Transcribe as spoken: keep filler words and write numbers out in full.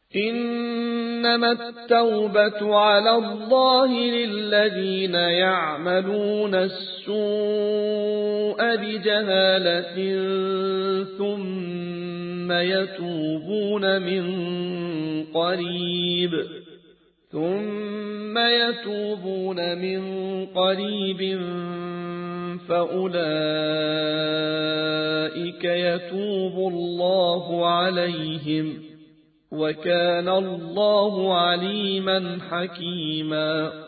إنما التوبة على الله للذين يعملون السوء بجهالة ثم يتوبون من قريب ثم يتوبون من قريب فأولئك يتوب الله عليهم وكان الله عليما حكيما.